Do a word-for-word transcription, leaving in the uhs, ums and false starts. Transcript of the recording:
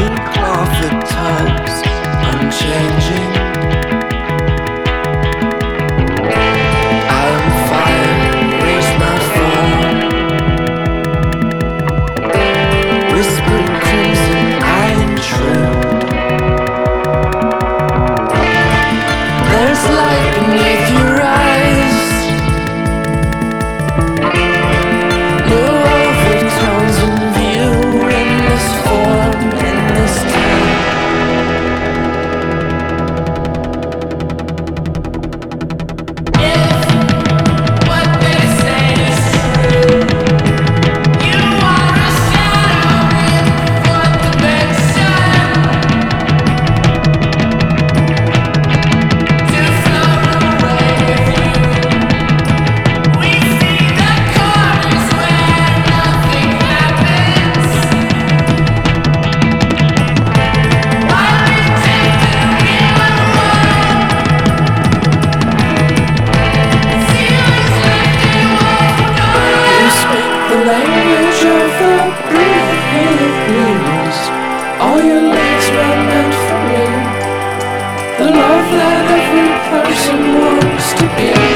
in cloth at tugs, unchanging. I am fire, raise my fall. Whispered crimson, I am true. There's light beneath your eyes. No overtones in view in this form, in this time. If what they say is true, you are a shadow in what the bed sun. To float away with you. We see the corners where nothing happens. While we take the real one, ceilings like they won't go. You speak the language of the breeze. All your leads were meant for me. The love that every person wants to be.